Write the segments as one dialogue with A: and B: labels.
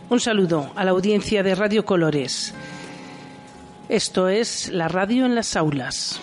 A: Un saludo a la audiencia de Radio Colores. Esto es la radio en las aulas.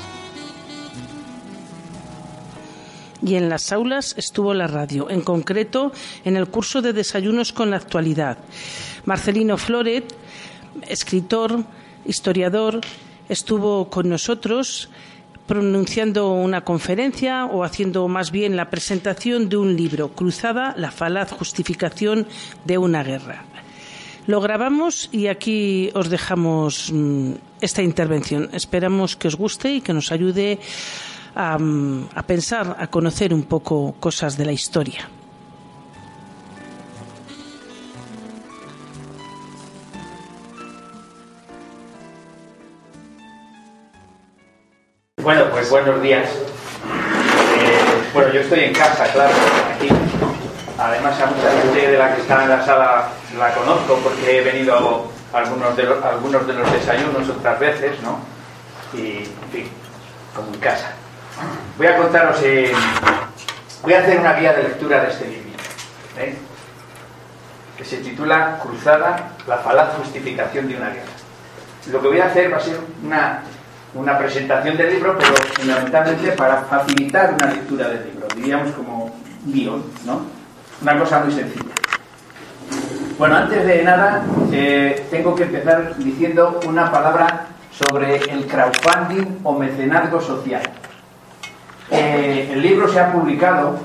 A: Y en las aulas estuvo la radio, en concreto en el curso de Desayunos con la Actualidad. Marcelino Floret, escritor, historiador, estuvo con nosotros pronunciando una conferencia o haciendo más bien la presentación de un libro, Cruzada, la falaz justificación de una guerra. Lo grabamos y aquí os dejamos esta intervención. Esperamos que os guste y que nos ayude a pensar, a conocer un poco cosas de la historia.
B: Bueno, pues buenos días. Bueno, yo estoy en casa, claro, aquí. Además, a mucha gente de la que está en la sala la conozco porque he venido a algunos de los desayunos otras veces, ¿no? Y, en fin, como en casa. Voy a contaros, voy a hacer una guía de lectura de este libro, que se titula Cruzada, la falaz justificación de una guerra. Lo que voy a hacer va a ser una presentación del libro, pero fundamentalmente para facilitar una lectura del libro, diríamos como guión, ¿no? Una cosa muy sencilla. Bueno, antes de nada, tengo que empezar diciendo una palabra sobre el crowdfunding o mecenazgo social. El libro se ha publicado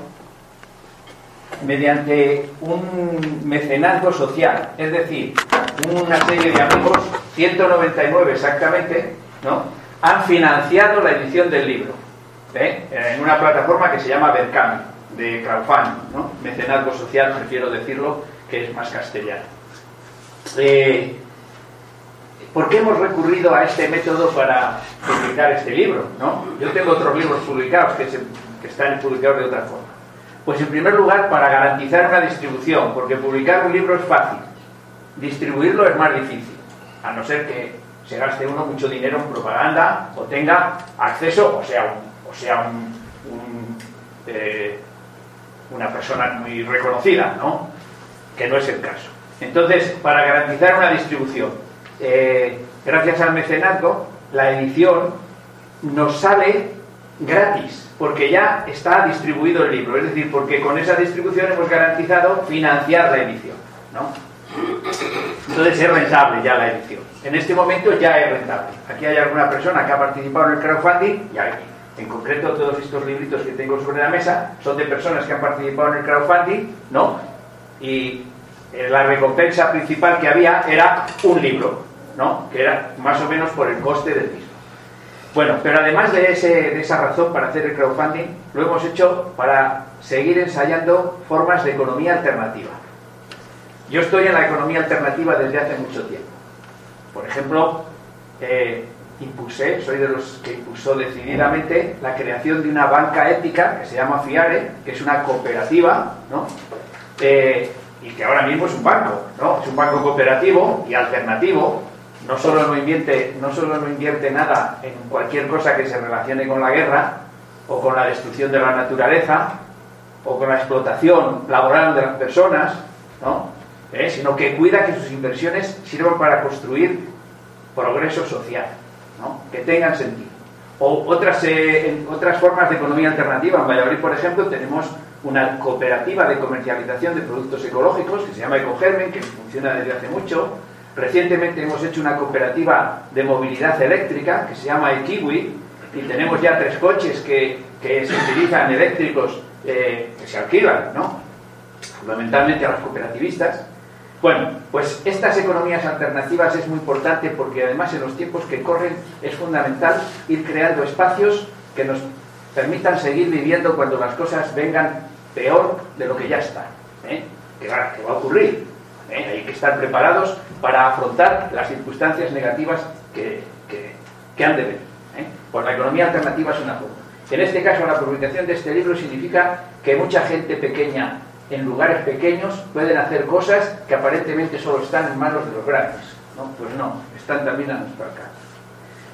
B: mediante un mecenazgo social, es decir, una serie de amigos, 199 exactamente, ¿no?, han financiado la edición del libro, en una plataforma que se llama Berkami, de crowdfunding, ¿no? Mecenazgo social, prefiero decirlo, que es más castellano. ¿Por qué hemos recurrido a este método para publicar este libro, ¿no? Yo tengo otros libros publicados que están publicados de otra forma. Pues en primer lugar, para garantizar una distribución, porque publicar un libro es fácil, distribuirlo es más difícil, a no ser que se gaste uno mucho dinero en propaganda o tenga acceso, una persona muy reconocida, ¿no? Que no es el caso. Entonces, para garantizar una distribución, gracias al mecenazgo, la edición nos sale gratis, porque ya está distribuido el libro, es decir, porque con esa distribución hemos garantizado financiar la edición, ¿no? Entonces es rentable ya la edición. En este momento ya es rentable. Aquí hay alguna persona que ha participado en el crowdfunding, y aquí, en concreto todos estos libritos que tengo sobre la mesa son de personas que han participado en el crowdfunding, ¿no? Y la recompensa principal que había era un libro, ¿no? Que era más o menos por el coste del mismo. Bueno, pero además de esa razón para hacer el crowdfunding, lo hemos hecho para seguir ensayando formas de economía alternativa. Yo estoy en la economía alternativa desde hace mucho tiempo. Por ejemplo, soy de los que impulsó decididamente la creación de una banca ética que se llama FIARE, que es una cooperativa, ¿no? Y que ahora mismo es un banco, ¿no? Es un banco cooperativo y alternativo. No solo no invierte nada en cualquier cosa que se relacione con la guerra o con la destrucción de la naturaleza o con la explotación laboral de las personas, ¿no? Sino que cuida que sus inversiones sirvan para construir progreso social, ¿no? Que tengan sentido. O otras formas de economía alternativa. En Valladolid, por ejemplo, tenemos una cooperativa de comercialización de productos ecológicos que se llama Ecogermen, que funciona desde hace mucho. Recientemente hemos hecho una cooperativa de movilidad eléctrica que se llama Ekiwi, y tenemos ya 3 coches que se utilizan eléctricos, que se alquilan, ¿no? Fundamentalmente a los cooperativistas. Bueno, pues estas economías alternativas es muy importante porque además en los tiempos que corren es fundamental ir creando espacios que nos permitan seguir viviendo cuando las cosas vengan peor de lo que ya está, que va a ocurrir. Hay que estar preparados para afrontar las circunstancias negativas que han de venir. Pues la economía alternativa es una forma. En este caso, la publicación de este libro significa que mucha gente pequeña en lugares pequeños pueden hacer cosas que aparentemente solo están en manos de los grandes, ¿no? Pues no, están también a nuestro alcance.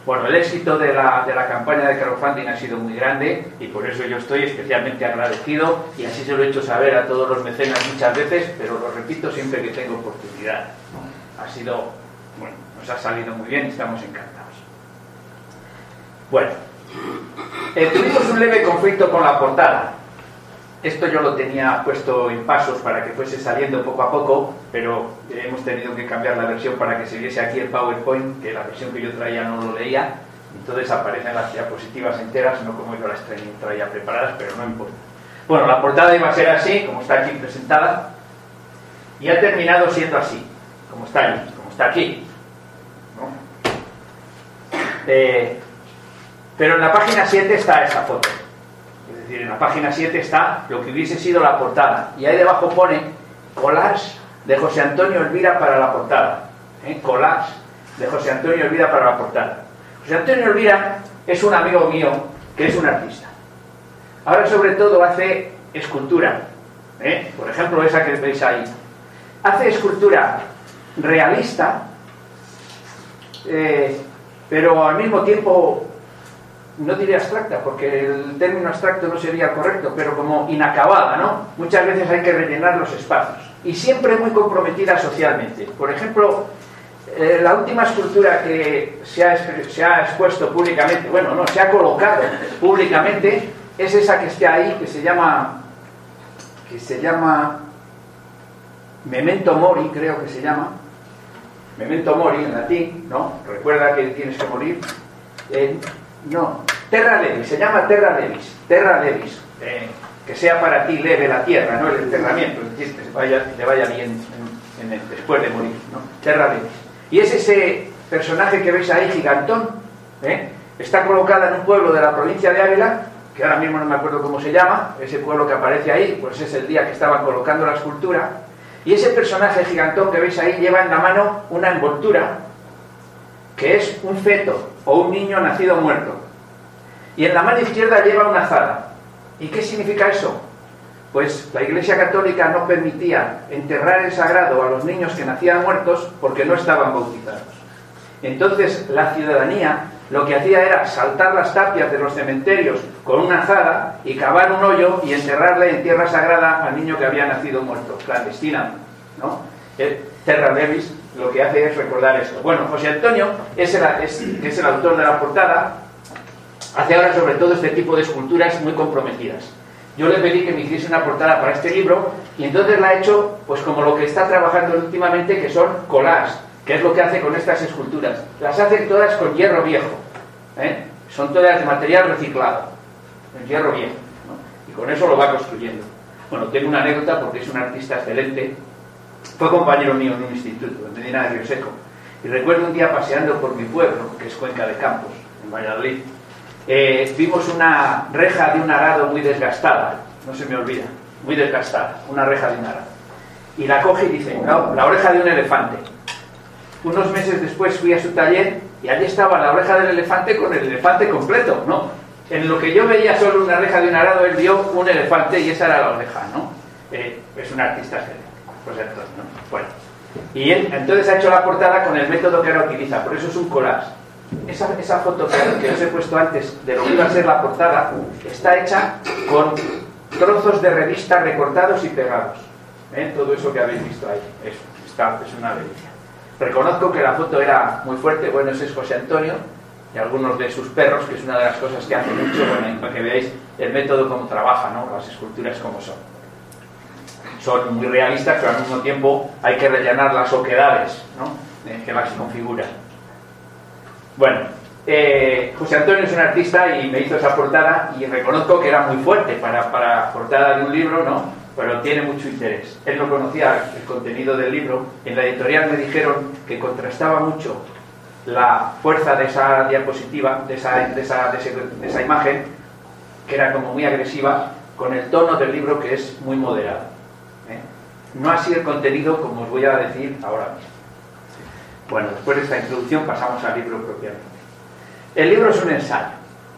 B: Bueno, el éxito de la campaña de crowdfunding ha sido muy grande y por eso yo estoy especialmente agradecido y así se lo he hecho saber a todos los mecenas muchas veces, pero lo repito siempre que tengo oportunidad. Ha sido, bueno, nos ha salido muy bien y estamos encantados. Bueno, tuvimos un leve conflicto con la portada. Esto yo lo tenía puesto en pasos para que fuese saliendo poco a poco, pero hemos tenido que cambiar la versión para que se viese aquí el PowerPoint, que la versión que yo traía no lo leía, entonces aparecen las diapositivas enteras, no como yo las traía preparadas, pero no importa. Bueno, la portada iba a ser así, como está aquí presentada, y ha terminado siendo así, como está ahí, como está aquí, ¿no? Pero en la página 7 está esa foto. Es decir, en la página 7 está lo que hubiese sido la portada. Y ahí debajo pone collage de José Antonio Elvira para la portada. Collage de José Antonio Elvira para la portada. José Antonio Elvira es un amigo mío que es un artista. Ahora sobre todo hace escultura. Por ejemplo, esa que veis ahí. Hace escultura realista, pero al mismo tiempo... no diré abstracta, porque el término abstracto no sería correcto, pero como inacabada, ¿no? Muchas veces hay que rellenar los espacios. Y siempre muy comprometida socialmente. Por ejemplo, la última escultura que se ha expuesto públicamente, bueno, no, se ha colocado públicamente, es esa que está ahí, que se llama Memento Mori, creo que se llama. Memento Mori, en latín, ¿no? Recuerda que tienes que morir. No, Terra Levis, se llama Terra Levis, que sea para ti leve la tierra, no el enterramiento, es decir, que le vaya bien después de morir, ¿no? Terra Levis. Y es ese personaje que veis ahí, gigantón, está colocada en un pueblo de la provincia de Ávila, que ahora mismo no me acuerdo cómo se llama, ese pueblo que aparece ahí, pues es el día que estaban colocando la escultura, y ese personaje gigantón que veis ahí lleva en la mano una envoltura, que es un feto o un niño nacido o muerto. Y en la mano izquierda lleva una azada. ¿Y qué significa eso? Pues la Iglesia Católica no permitía enterrar en sagrado a los niños que nacían muertos porque no estaban bautizados. Entonces la ciudadanía lo que hacía era saltar las tapias de los cementerios con una azada y cavar un hoyo y enterrarle en tierra sagrada al niño que había nacido muerto, clandestina, ¿no? Terra Levis lo que hace es recordar esto. Bueno, José Antonio, que es el autor de la portada, hace ahora sobre todo este tipo de esculturas muy comprometidas. Yo le pedí que me hiciese una portada para este libro y entonces la ha hecho pues como lo que está trabajando últimamente, que son collages, que es lo que hace con estas esculturas. Las hace todas con hierro viejo, son todas de material reciclado, en hierro viejo, ¿no? Y con eso lo va construyendo. Bueno, tengo una anécdota porque es un artista excelente. Fue compañero mío en un instituto, en Medina de Río Seco. Y recuerdo un día paseando por mi pueblo, que es Cuenca de Campos, en Valladolid, vimos una reja de un arado muy desgastada, no se me olvida, muy desgastada, una reja de un arado. Y la coge y dice, no, la oreja de un elefante. Unos meses después fui a su taller y allí estaba la oreja del elefante con el elefante completo, ¿no? En lo que yo veía solo una reja de un arado, él vio un elefante y esa era la oreja, ¿no? Es un artista excelente. Pues entonces, ¿no? Bueno, y él entonces ha hecho la portada con el método que ahora utiliza, por eso es un collage. Esa foto que os he puesto antes de lo que iba a ser la portada está hecha con trozos de revista recortados y pegados. Todo eso que habéis visto ahí, es una delicia. Reconozco que la foto era muy fuerte. Bueno, ese es José Antonio y algunos de sus perros, que es una de las cosas que hace mucho, bueno, para que veáis el método como trabaja, ¿no? Las esculturas como son. Son muy realistas, pero al mismo tiempo hay que rellenar las oquedades, ¿no? Que las configuran. Bueno, José Antonio es un artista y me hizo esa portada y reconozco que era muy fuerte para portada de un libro, ¿no? Pero tiene mucho interés. Él no conocía el contenido del libro. En la editorial me dijeron que contrastaba mucho la fuerza de esa diapositiva, de esa imagen, que era como muy agresiva, con el tono del libro, que es muy moderado. No así el contenido, como os voy a decir ahora mismo. Bueno, después de esta introducción pasamos al libro propiamente. El libro es un ensayo.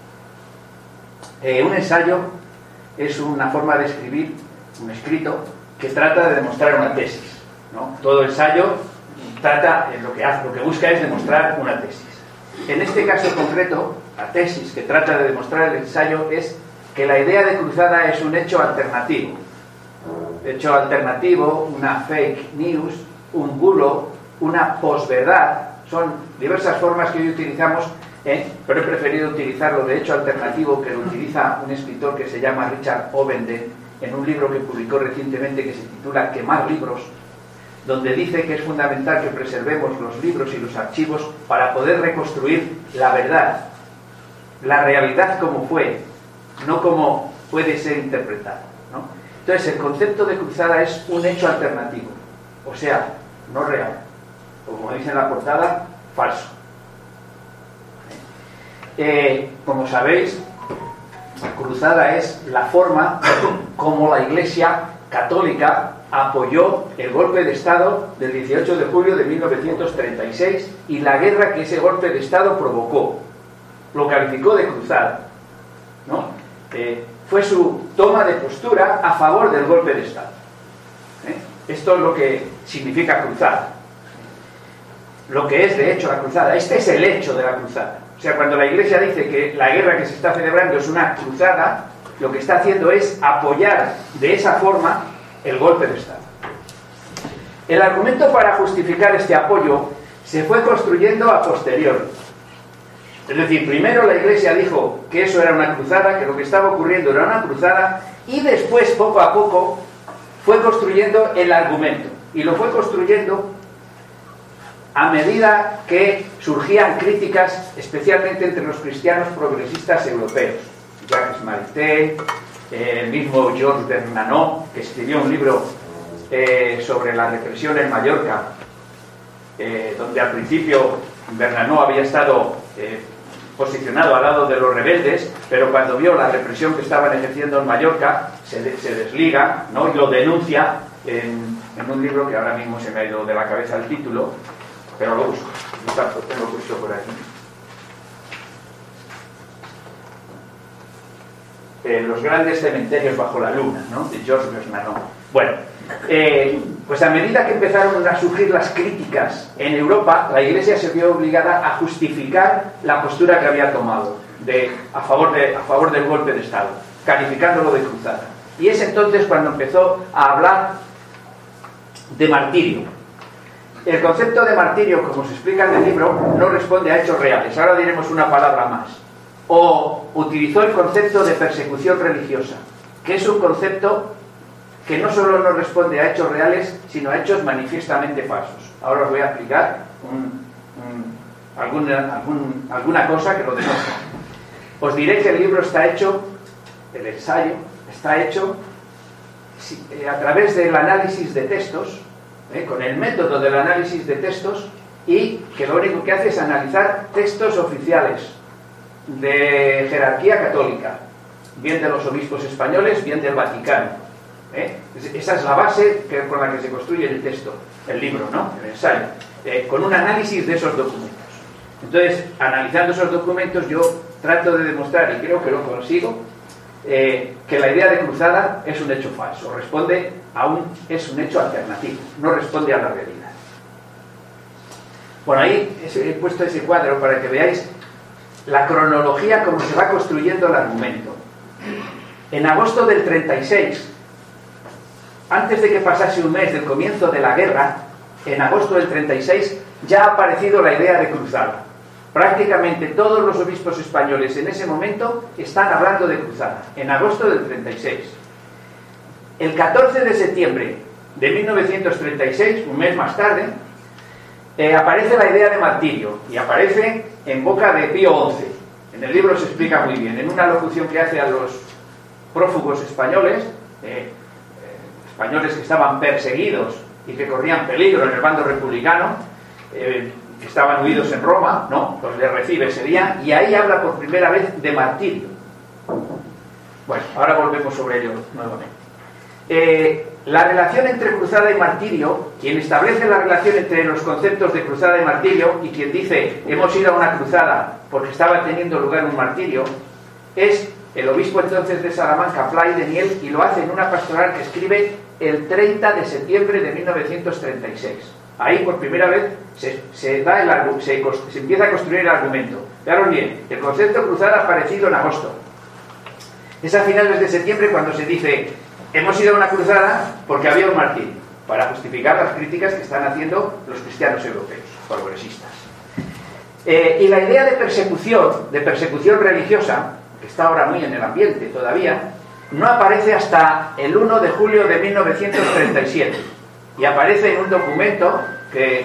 B: Un ensayo es una forma de escribir, un escrito, que trata de demostrar una tesis, ¿no? Todo ensayo trata, lo que busca es demostrar una tesis. En este caso concreto, la tesis que trata de demostrar el ensayo es que la idea de cruzada es un hecho alternativo. Hecho alternativo, una fake news, un bulo, una posverdad. Son diversas formas que hoy utilizamos, pero he preferido utilizarlo de hecho alternativo, que lo utiliza un escritor que se llama Richard Ovenden en un libro que publicó recientemente que se titula Quemar libros, donde dice que es fundamental que preservemos los libros y los archivos para poder reconstruir la verdad, la realidad como fue, no como puede ser interpretada, ¿no? Entonces, el concepto de cruzada es un hecho alternativo, o sea, no real, o como dice en la portada, falso. Como sabéis, la cruzada es la forma como la Iglesia católica apoyó el golpe de Estado del 18 de julio de 1936 y la guerra que ese golpe de Estado provocó. Lo calificó de cruzada, ¿no? Fue su toma de postura a favor del golpe de Estado. Esto es lo que significa cruzada. Lo que es de hecho la cruzada. Este es el hecho de la cruzada. O sea, cuando la Iglesia dice que la guerra que se está celebrando es una cruzada, lo que está haciendo es apoyar de esa forma el golpe de Estado. El argumento para justificar este apoyo se fue construyendo a posteriori. Es decir, primero la Iglesia dijo que eso era una cruzada, que lo que estaba ocurriendo era una cruzada, y después, poco a poco, fue construyendo el argumento. Y lo fue construyendo a medida que surgían críticas, especialmente entre los cristianos progresistas europeos. Jacques Maritain, el mismo Georges Bernanos, que escribió un libro sobre la represión en Mallorca, donde al principio Bernanos había estado posicionado al lado de los rebeldes, pero cuando vio la represión que estaban ejerciendo en Mallorca, se desliga, ¿no? Y lo denuncia en un libro que ahora mismo se me ha ido de la cabeza el título, pero lo busco, lo tengo justo por aquí. Los grandes cementerios bajo la luna, ¿no? De Georges Bernanos. Bueno, pues a medida que empezaron a surgir las críticas en Europa, la Iglesia se vio obligada a justificar la postura que había tomado a favor del golpe de Estado, calificándolo de cruzada. Y es entonces cuando empezó a hablar de martirio. El concepto de martirio, como se explica en el libro, no responde a hechos reales. Ahora diremos una palabra más. O utilizó el concepto de persecución religiosa, que es un concepto que no solo no responde a hechos reales, sino a hechos manifiestamente falsos. Ahora os voy a explicar alguna cosa que lo demuestra. Os diré que el libro está hecho, el ensayo está hecho a través del análisis de textos, con el método del análisis de textos, y que lo único que hace es analizar textos oficiales de jerarquía católica, bien de los obispos españoles, bien del Vaticano. Esa es la base con la que se construye el texto, el libro, ¿no? El ensayo, con un análisis de esos documentos. Entonces, analizando esos documentos, yo trato de demostrar, y creo que lo consigo, que la idea de cruzada es un hecho falso, es un hecho alternativo, no responde a la realidad. Bueno, ahí he puesto ese cuadro para que veáis la cronología, cómo se va construyendo el argumento. En agosto del 36, antes de que pasase un mes del comienzo de la guerra, en agosto del 36 ya ha aparecido la idea de cruzada. Prácticamente todos los obispos españoles en ese momento están hablando de cruzada, en agosto del 36. El 14 de septiembre de 1936, un mes más tarde, aparece la idea de martirio, y aparece en boca de Pío XI. En el libro se explica muy bien, en una locución que hace a los prófugos españoles, españoles que estaban perseguidos y que corrían peligro en el bando republicano, que estaban huidos en Roma, ¿no? Pues le recibe ese día, y ahí habla por primera vez de martirio. Bueno, ahora volvemos sobre ello nuevamente. La relación entre cruzada y martirio, quien establece la relación entre los conceptos de cruzada y martirio, y quien dice hemos ido a una cruzada porque estaba teniendo lugar un martirio, es el obispo entonces de Salamanca, Pla y Deniel, y lo hace en una pastoral que escribe el 30 de septiembre de 1936. Ahí por primera vez se empieza a construir el argumento. Fijaros bien, el concepto cruzada ha aparecido en agosto. Es a finales de septiembre cuando se dice hemos ido a una cruzada porque había un martirio, para justificar las críticas que están haciendo los cristianos europeos, progresistas. Y la idea de persecución religiosa, que está ahora muy en el ambiente todavía, no aparece hasta el 1 de julio de 1937 y aparece en un documento que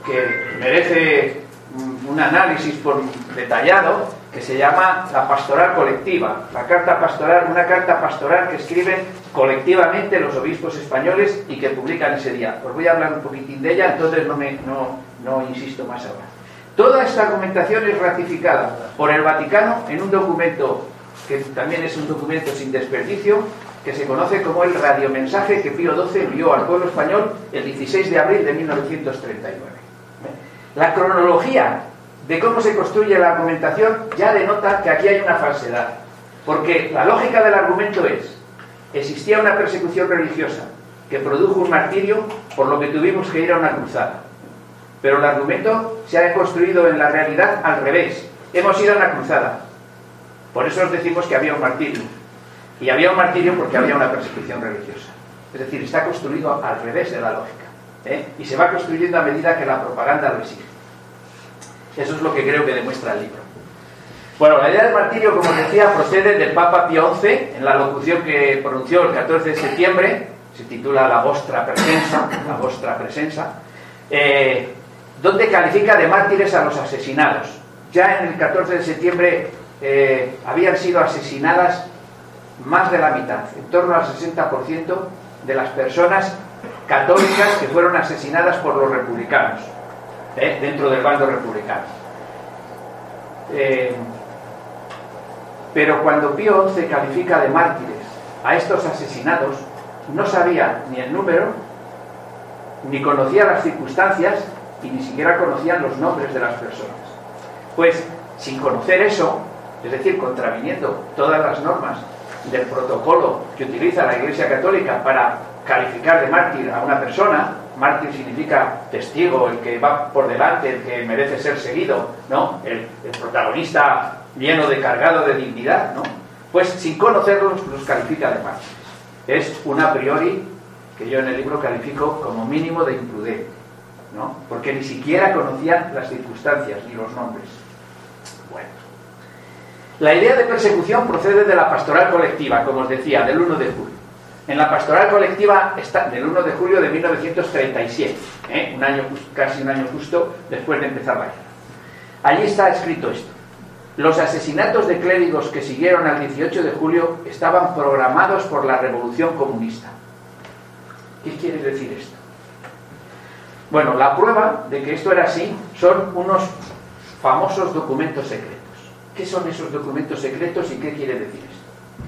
B: merece un análisis detallado, que se llama la Pastoral Colectiva, la carta pastoral, una carta pastoral que escriben colectivamente los obispos españoles y que publican ese día. Os voy a hablar un poquitín de ella, entonces no insisto más ahora. Toda esta argumentación es ratificada por el Vaticano en un documento que también es un documento sin desperdicio, que se conoce como el radiomensaje que Pío XII envió al pueblo español el 16 de abril de 1939. La cronología de cómo se construye la argumentación ya denota que aquí hay una falsedad, porque la lógica del argumento es: existía una persecución religiosa que produjo un martirio, por lo que tuvimos que ir a una cruzada. Pero el argumento se ha construido en la realidad al revés. Hemos ido a una cruzada, por eso os decimos que había un martirio, y había un martirio porque había una persecución religiosa. Es decir, está construido al revés de la lógica, y se va construyendo a medida que la propaganda lo exige. Eso es lo que creo que demuestra el libro. Bueno, la idea del martirio, como decía, procede del Papa Pío XI, en la locución que pronunció el 14 de septiembre, se titula La vostra presenza, donde califica de mártires a los asesinados. Ya en el 14 de septiembre habían sido asesinadas más de la mitad, en torno al 60% de las personas católicas que fueron asesinadas por los republicanos, dentro del bando republicano. Pero cuando Pío XI califica de mártires a estos asesinados, no sabía ni el número, ni conocía las circunstancias, y ni siquiera conocían los nombres de las personas. Pues, sin conocer eso, es decir, contraviniendo todas las normas del protocolo que utiliza la Iglesia Católica para calificar de mártir a una persona, mártir significa testigo, el que va por delante, el que merece ser seguido, ¿no? El protagonista lleno de cargado de dignidad, ¿no? Pues sin conocerlos los califica de mártires. Es un a priori que yo en el libro califico como mínimo de imprudente, ¿no? Porque ni siquiera conocían las circunstancias ni los nombres. Bueno, la idea de persecución procede de la pastoral colectiva, como os decía, del 1 de julio. En la pastoral colectiva está del 1 de julio de 1937, casi un año justo después de empezar la guerra. Allí está escrito esto: los asesinatos de clérigos que siguieron al 18 de julio estaban programados por la revolución comunista. ¿Qué quiere decir esto? Bueno, la prueba de que esto era así son unos famosos documentos secretos. ¿Qué son esos documentos secretos y qué quiere decir esto?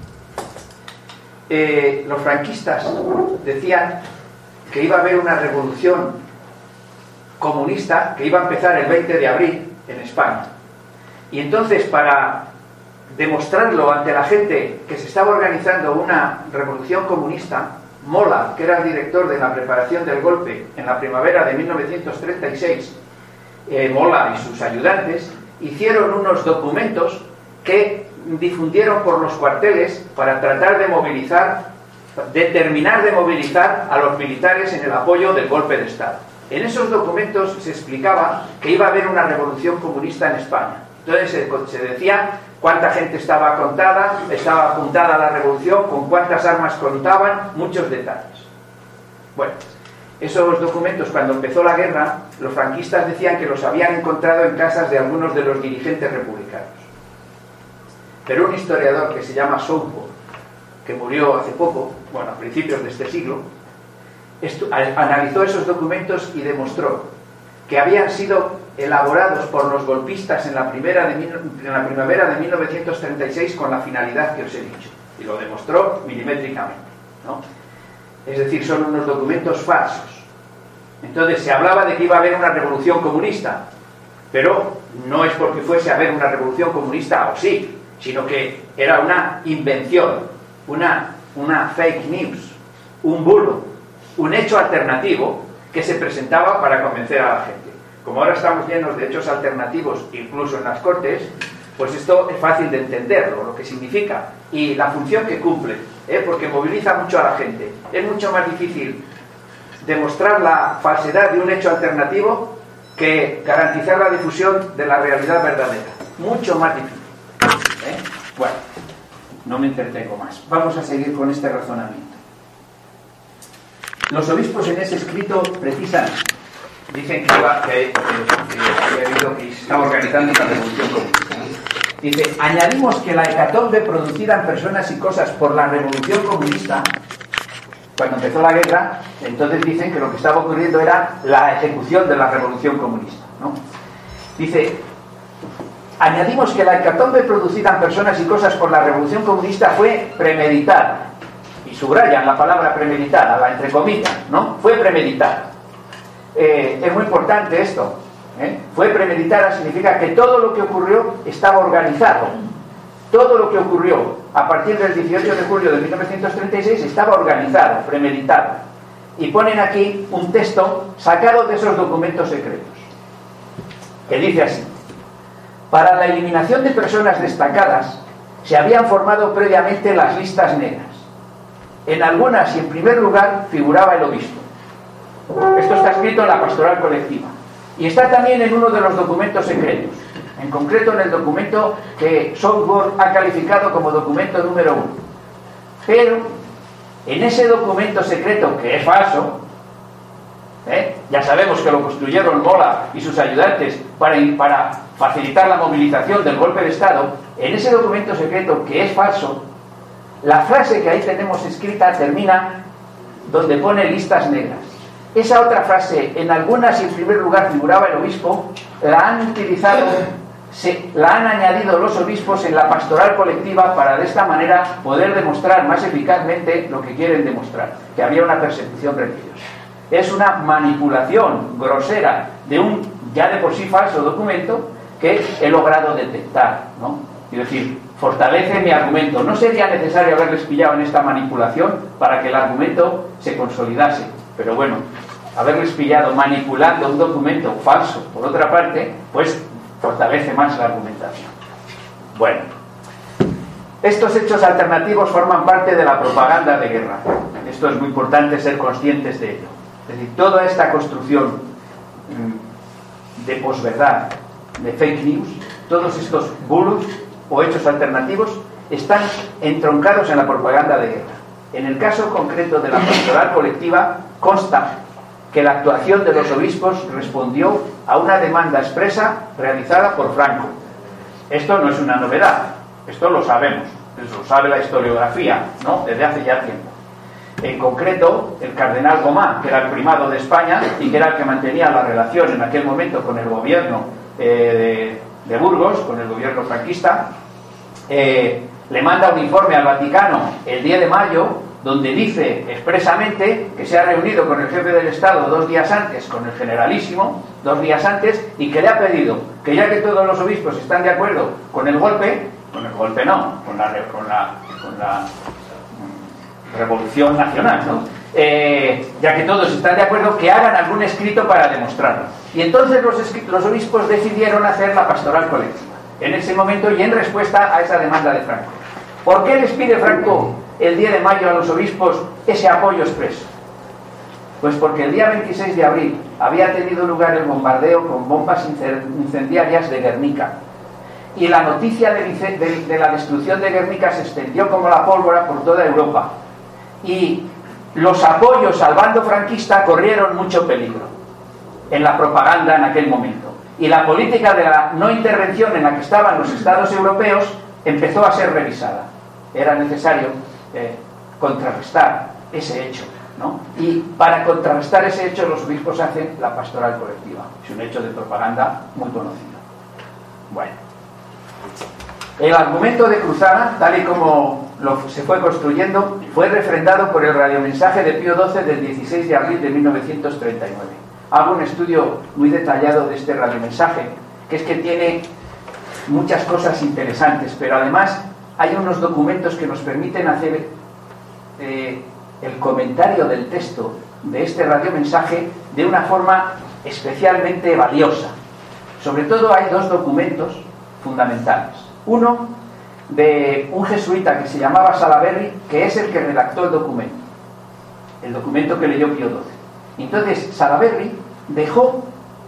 B: Los franquistas decían que iba a haber una revolución comunista que iba a empezar el 20 de abril en España. Y entonces, para demostrarlo ante la gente que se estaba organizando una revolución comunista, Mola, que era el director de la preparación del golpe en la primavera de 1936, Mola y sus ayudantes hicieron unos documentos que difundieron por los cuarteles para tratar de terminar de movilizar a los militares en el apoyo del golpe de Estado. En esos documentos se explicaba que iba a haber una revolución comunista en España. Entonces se decía cuánta gente estaba apuntada a la revolución, con cuántas armas contaban, muchos detalles. Bueno, esos documentos, cuando empezó la guerra, los franquistas decían que los habían encontrado en casas de algunos de los dirigentes republicanos. Pero un historiador que se llama Southworth, que murió hace poco, a principios de este siglo, analizó esos documentos y demostró que habían sido elaborados por los golpistas en la primavera de 1936 con la finalidad que os he dicho. Y lo demostró milimétricamente, ¿no? Es decir, son unos documentos falsos. Entonces se hablaba de que iba a haber una revolución comunista, pero no es porque fuese a haber una revolución comunista o sí, sino que era una invención, una fake news, un bulo, un hecho alternativo que se presentaba para convencer a la gente. Como ahora estamos llenos de hechos alternativos, incluso en las Cortes, pues esto es fácil de entenderlo, lo que significa y la función que cumple, porque moviliza mucho a la gente. Es mucho más difícil demostrar la falsedad de un hecho alternativo que garantizar la difusión de la realidad verdadera. Mucho más difícil. Bueno, no me entretengo más. Vamos a seguir con este razonamiento. Los obispos en ese escrito precisan, dicen que estaba organizando una revolución comunista. Dice, añadimos que la hecatombe producida en personas y cosas por la revolución comunista, cuando empezó la guerra, entonces dicen que lo que estaba ocurriendo era la ejecución de la revolución comunista, ¿no? Dice, añadimos que la hecatombe producida en personas y cosas por la revolución comunista fue premeditada. Y subrayan la palabra premeditada, la entre comillas, ¿no? Fue premeditada. Es muy importante esto. Fue premeditada significa que todo lo que ocurrió estaba organizado. Todo lo que ocurrió a partir del 18 de julio de 1936 estaba organizado, premeditado. Y ponen aquí un texto sacado de esos documentos secretos, que dice así: para la eliminación de personas destacadas se habían formado previamente las listas negras. En algunas y en primer lugar figuraba el obispo. Esto está escrito en la pastoral colectiva. Y está también en uno de los documentos secretos, en concreto en el documento que Southworth ha calificado como documento número 1. Pero en ese documento secreto, que es falso, ya sabemos que lo construyeron Mola y sus ayudantes para facilitar la movilización del golpe de Estado, en ese documento secreto, que es falso, la frase que ahí tenemos escrita termina donde pone listas negras. Esa otra frase, en algunas y en primer lugar figuraba el obispo, la han utilizado, la han añadido los obispos en la pastoral colectiva para de esta manera poder demostrar más eficazmente lo que quieren demostrar, que había una persecución religiosa. Es una manipulación grosera de un ya de por sí falso documento que he logrado detectar, ¿no? Es decir, fortalece mi argumento. No sería necesario haberles pillado en esta manipulación para que el argumento se consolidase. Pero bueno, haberles pillado manipulando un documento falso, por otra parte, pues fortalece más la argumentación. Bueno, estos hechos alternativos forman parte de la propaganda de guerra. Esto es muy importante ser conscientes de ello. Es decir, toda esta construcción de posverdad, de fake news, todos estos bulos o hechos alternativos están entroncados en la propaganda de guerra. En el caso concreto de la pastoral colectiva, consta que la actuación de los obispos respondió a una demanda expresa realizada por Franco. Esto no es una novedad, esto lo sabemos, eso lo sabe la historiografía, ¿no? Desde hace ya tiempo. En concreto, el cardenal Gomá, que era el primado de España y que era el que mantenía la relación en aquel momento con el gobierno de Burgos, con el gobierno franquista, le manda un informe al Vaticano el 10 de mayo, donde dice expresamente que se ha reunido con el jefe del Estado 2 días antes, con el generalísimo, 2 días antes, y que le ha pedido que ya que todos los obispos están de acuerdo con el golpe no, con la revolución nacional, ¿no? Ya que todos están de acuerdo, que hagan algún escrito para demostrarlo. Y entonces los obispos decidieron hacer la pastoral colectiva en ese momento y en respuesta a esa demanda de Franco. ¿Por qué les pide Franco el 10 de mayo a los obispos ese apoyo expreso? Pues porque el día 26 de abril había tenido lugar el bombardeo con bombas incendiarias de Guernica, y la noticia de la destrucción de Guernica se extendió como la pólvora por toda Europa, y los apoyos al bando franquista corrieron mucho peligro en la propaganda en aquel momento, y la política de la no intervención en la que estaban los estados europeos empezó a ser revisada. Era necesario contrarrestar ese hecho, ¿no? Y para contrarrestar ese hecho los obispos hacen la pastoral colectiva. Es un hecho de propaganda muy conocido. Bueno, el argumento de cruzada, tal y como se fue construyendo, fue refrendado por el radiomensaje de Pío XII del 16 de abril de 1939. Hago un estudio muy detallado de este radiomensaje, que es que tiene muchas cosas interesantes, pero además hay unos documentos que nos permiten hacer el comentario del texto de este radiomensaje de una forma especialmente valiosa. Sobre todo hay dos documentos fundamentales. Uno de un jesuita que se llamaba Salaberry, que es el que redactó el documento que leyó Pío XII. Entonces Salaberry dejó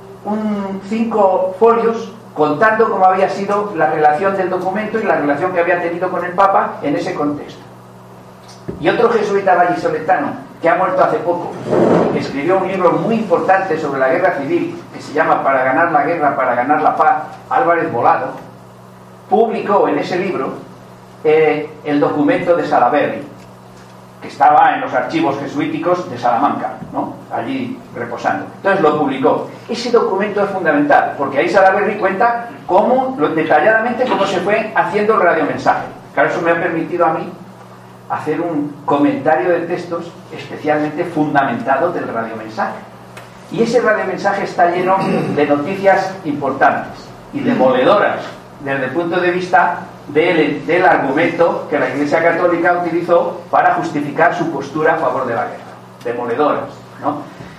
B: 5 folios contando cómo había sido la relación del documento y la relación que había tenido con el Papa en ese contexto. Y otro jesuita vallisoletano, que ha muerto hace poco, que escribió un libro muy importante sobre la guerra civil, que se llama Para ganar la guerra, para ganar la paz, Álvarez Volado, publicó en ese libro el documento de Salaberry, que estaba en los archivos jesuíticos de Salamanca, ¿no?, allí reposando. Entonces lo publicó. Ese documento es fundamental, porque ahí Salaberry cuenta detalladamente cómo se fue haciendo el radiomensaje. Claro, eso me ha permitido a mí hacer un comentario de textos especialmente fundamentado del radiomensaje. Y ese radiomensaje está lleno de noticias importantes y demoledoras desde el punto de vista del argumento que la Iglesia Católica utilizó para justificar su postura a favor de la guerra. Demoledoras, ¿no?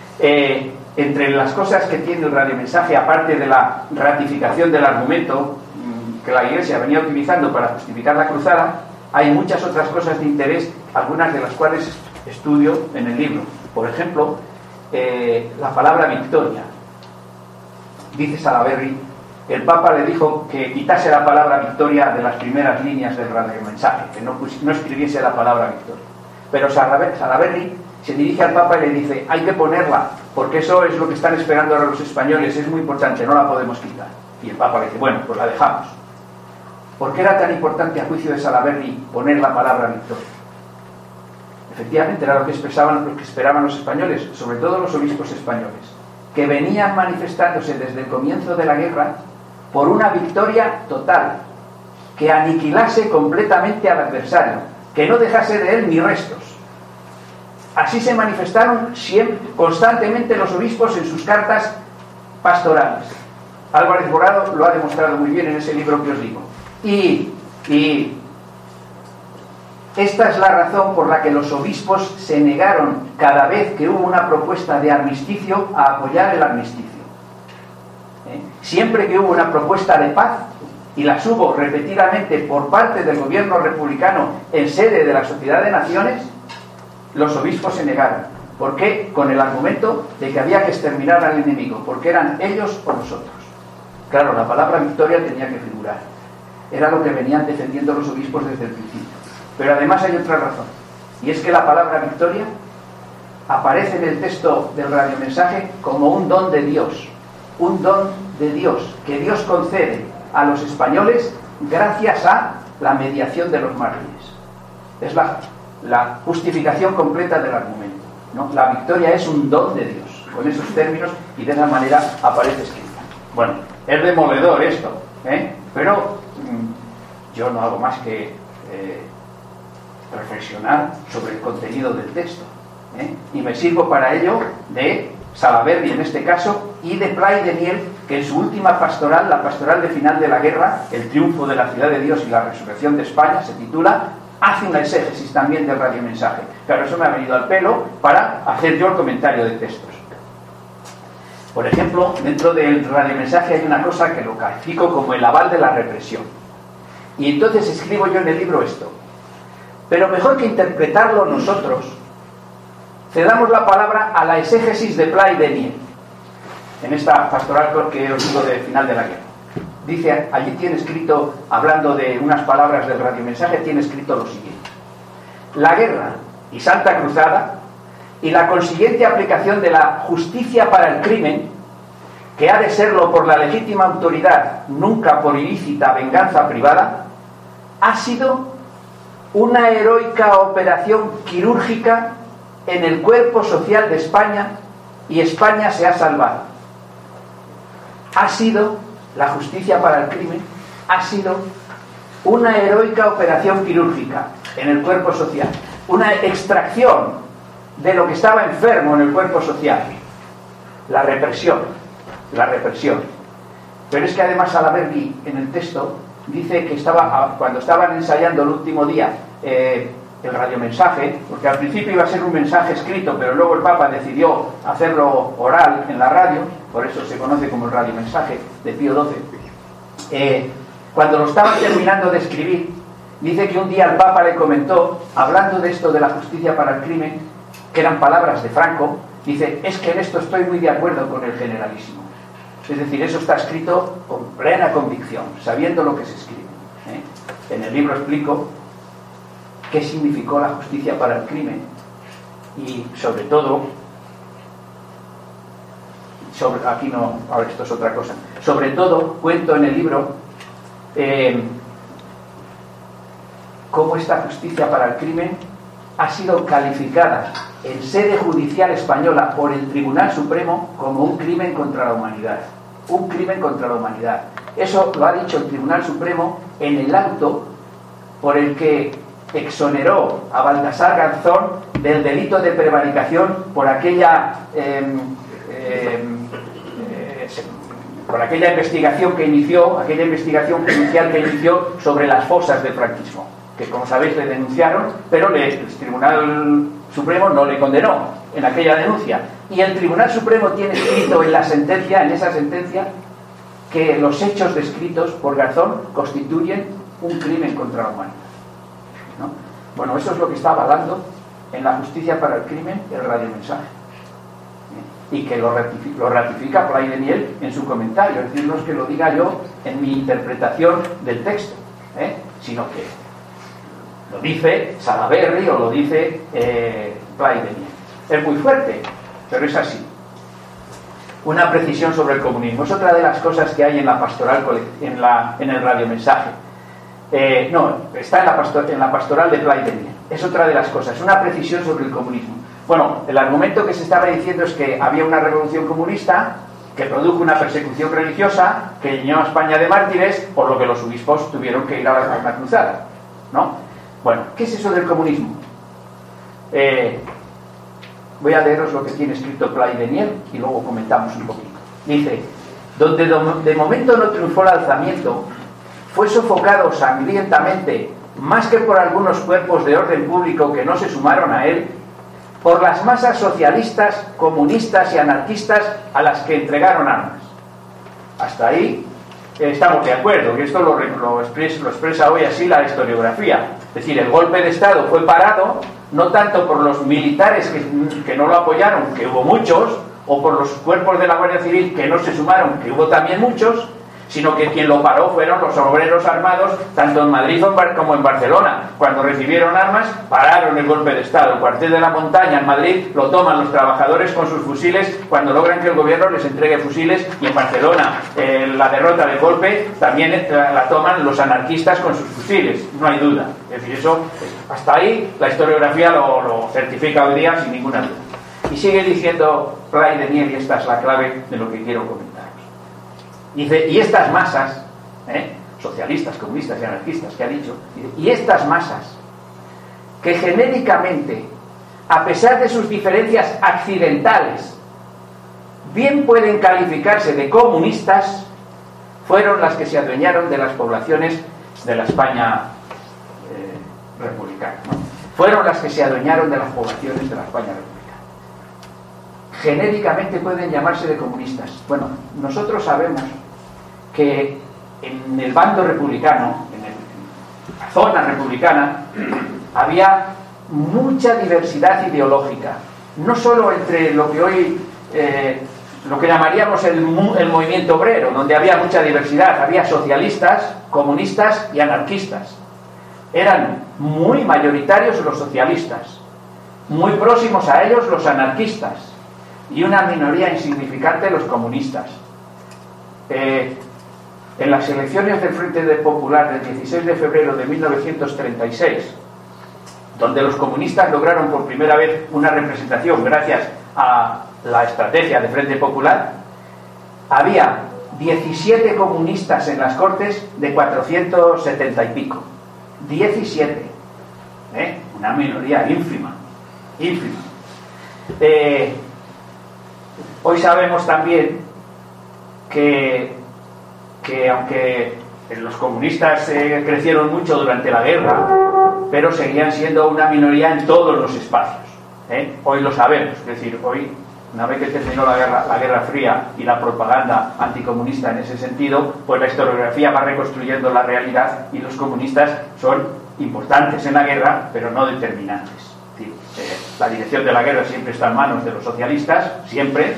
B: Entre las cosas que tiene el radiomensaje, aparte de la ratificación del argumento que la Iglesia venía utilizando para justificar la cruzada, hay muchas otras cosas de interés, algunas de las cuales estudio en el libro. Por ejemplo, la palabra victoria. Dice Salaberry, el Papa le dijo que quitase la palabra victoria de las primeras líneas del radiomensaje, que no escribiese la palabra victoria. Pero Salaberry se dirige al Papa y le dice, hay que ponerla, porque eso es lo que están esperando ahora los españoles, es muy importante, no la podemos quitar. Y el Papa le dice, bueno, pues la dejamos. ¿Por qué era tan importante, a juicio de Salaberry, poner la palabra victoria? Efectivamente era lo que esperaban los españoles, sobre todo los obispos españoles, que venían manifestándose desde el comienzo de la guerra por una victoria total, que aniquilase completamente al adversario, que no dejase de él ni restos. Así se manifestaron constantemente los obispos en sus cartas pastorales. Álvarez Volado lo ha demostrado muy bien en ese libro que os digo. Y esta es la razón por la que los obispos se negaron cada vez que hubo una propuesta de armisticio a apoyar el armisticio. Siempre que hubo una propuesta de paz, y las hubo repetidamente por parte del gobierno republicano en sede de la Sociedad de Naciones, los obispos se negaron. ¿Por qué? Con el argumento de que había que exterminar al enemigo, porque eran ellos o nosotros. Claro, la palabra victoria tenía que figurar. Era lo que venían defendiendo los obispos desde el principio. Pero además hay otra razón, y es que la palabra victoria aparece en el texto del radiomensaje como un don de Dios, que Dios concede a los españoles gracias a la mediación de los mártires. Es la justificación completa del argumento, ¿no? La victoria es un don de Dios, con esos términos, y de esa manera aparece escrita. Bueno, es demoledor esto, pero yo no hago más que reflexionar sobre el contenido del texto, y me sirvo para ello de Salaberry en este caso, y de Pla y de Niel, que en su última pastoral, la pastoral de final de la guerra, el triunfo de la ciudad de Dios y la resurrección de España, se titula, hace una exégesis también del radiomensaje. Claro, eso me ha venido al pelo para hacer yo el comentario de textos. Por ejemplo, dentro del radiomensaje hay una cosa que lo califico como el aval de la represión. Y entonces escribo yo en el libro esto. Pero mejor que interpretarlo nosotros, cedamos la palabra a la exégesis de Pla y de Niel, en esta pastoral que os digo de final de la guerra. Dice, allí tiene escrito, hablando de unas palabras del radiomensaje, tiene escrito lo siguiente: la guerra y Santa Cruzada y la consiguiente aplicación de la justicia para el crimen, que ha de serlo por la legítima autoridad, nunca por ilícita venganza privada, ha sido una heroica operación quirúrgica en el cuerpo social de España, y España se ha salvado. Ha sido, la justicia para el crimen, ha sido una heroica operación quirúrgica en el cuerpo social, una extracción de lo que estaba enfermo en el cuerpo social, la represión. Pero es que además Salaberry en el texto dice que cuando estaban ensayando el último día el radiomensaje, porque al principio iba a ser un mensaje escrito, pero luego el Papa decidió hacerlo oral en la radio, por eso se conoce como el radiomensaje de Pío XII. Cuando lo estaba terminando de escribir, dice que un día el Papa le comentó, hablando de esto de la justicia para el crimen, que eran palabras de Franco, dice, es que en esto estoy muy de acuerdo con el generalísimo. Es decir, eso está escrito con plena convicción, sabiendo lo que se escribe. En el libro explico qué significó la justicia para el crimen y sobre todo, aquí no, ahora esto es otra cosa, sobre todo cuento en el libro cómo esta justicia para el crimen ha sido calificada en sede judicial española por el Tribunal Supremo como un crimen contra la humanidad. Un crimen contra la humanidad. Eso lo ha dicho el Tribunal Supremo en el auto por el que exoneró a Baltasar Garzón del delito de prevaricación por aquella investigación que inició, aquella investigación judicial que inició sobre las fosas del franquismo, que como sabéis le denunciaron, pero el Tribunal Supremo no le condenó en aquella denuncia. Y el Tribunal Supremo tiene escrito en esa sentencia, que los hechos descritos por Garzón constituyen un crimen contra la humanidad, ¿no? Bueno, eso es lo que está avalando en la justicia para el crimen el radiomensaje, y que lo ratifica Pla y de Miel en su comentario. Es decir, no es que lo diga yo en mi interpretación del texto, sino que lo dice Salaberry o lo dice Pla y de Miel. Es muy fuerte, pero es así. Una precisión sobre el comunismo es otra de las cosas que hay en la pastoral, en el radiomensaje. No, está en la pastoral de Pla y de Miel. Es otra de las cosas, una precisión sobre el comunismo. Bueno, el argumento que se estaba diciendo es que había una revolución comunista que produjo una persecución religiosa que llenó a España de mártires, por lo que los obispos tuvieron que ir a la cruzada, ¿no? Bueno, ¿qué es eso del comunismo? Voy a leeros lo que tiene escrito Pla y de Miel y luego comentamos un poquito. Dice, donde de momento no triunfó el alzamiento, fue sofocado sangrientamente, más que por algunos cuerpos de orden público que no se sumaron a él, por las masas socialistas, comunistas y anarquistas a las que entregaron armas. Hasta ahí estamos de acuerdo, que esto lo expresa hoy así la historiografía. Es decir, el golpe de Estado fue parado no tanto por los militares que no lo apoyaron, que hubo muchos, o por los cuerpos de la Guardia Civil que no se sumaron, que hubo también muchos, sino que quien lo paró fueron los obreros armados, tanto en Madrid como en Barcelona. Cuando recibieron armas, pararon el golpe de Estado. El cuartel de la Montaña en Madrid lo toman los trabajadores con sus fusiles cuando logran que el gobierno les entregue fusiles, y en Barcelona la derrota del golpe también la toman los anarquistas con sus fusiles, no hay duda. Es decir, eso, hasta ahí la historiografía lo certifica hoy día sin ninguna duda. Y sigue diciendo Pla y de Miel, y esta es la clave de lo que quiero comentar. Dice, y estas masas, socialistas, comunistas y anarquistas, que ha dicho, y estas masas, que genéricamente, a pesar de sus diferencias accidentales, bien pueden calificarse de comunistas, fueron las que se adueñaron de las poblaciones de la España republicana, ¿no? Fueron las que se adueñaron de las poblaciones de la España republicana. Genéricamente pueden llamarse de comunistas. Bueno, nosotros sabemos que en el bando republicano, en la zona republicana, había mucha diversidad ideológica, no solo entre lo que hoy lo que llamaríamos el movimiento obrero, donde había mucha diversidad, había socialistas, comunistas y anarquistas. Eran muy mayoritarios los socialistas, muy próximos a ellos los anarquistas, y una minoría insignificante los comunistas. En las elecciones del Frente Popular del 16 de febrero de 1936, donde los comunistas lograron por primera vez una representación gracias a la estrategia de Frente Popular, había 17 comunistas en las Cortes de 470 y pico. 17. Una minoría ínfima. Hoy sabemos también que aunque los comunistas crecieron mucho durante la guerra, pero seguían siendo una minoría en todos los espacios. Hoy lo sabemos, es decir, hoy, una vez que terminó la Guerra Fría y la propaganda anticomunista en ese sentido, pues la historiografía va reconstruyendo la realidad y los comunistas son importantes en la guerra, pero no determinantes. Es decir, la dirección de la guerra siempre está en manos de los socialistas, siempre,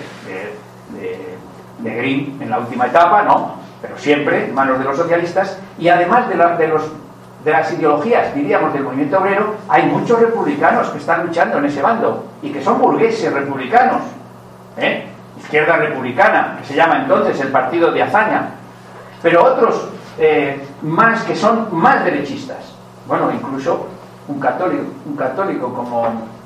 B: de Green en la última etapa, ¿no? Pero siempre en manos de los socialistas, y además de las ideologías, diríamos, del movimiento obrero, hay muchos republicanos que están luchando en ese bando y que son burgueses republicanos, Izquierda Republicana, que se llama entonces el Partido de Azaña, pero otros más que son más derechistas. Bueno, incluso un católico como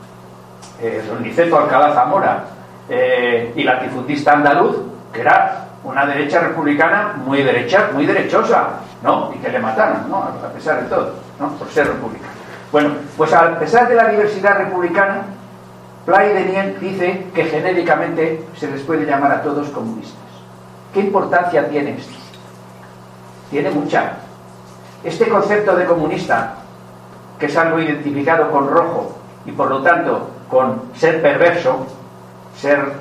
B: don Niceto Alcalá Zamora y latifundista andaluz, que era una derecha republicana muy derechosa, ¿no? Y que le mataron, ¿no? A pesar de todo, ¿no? Por ser republicano. Bueno, pues a pesar de la diversidad republicana, Play Deniel dice que genéricamente se les puede llamar a todos comunistas. ¿Qué importancia tiene esto? Tiene mucha. Este concepto de comunista, que es algo identificado con rojo y por lo tanto con ser perverso, ser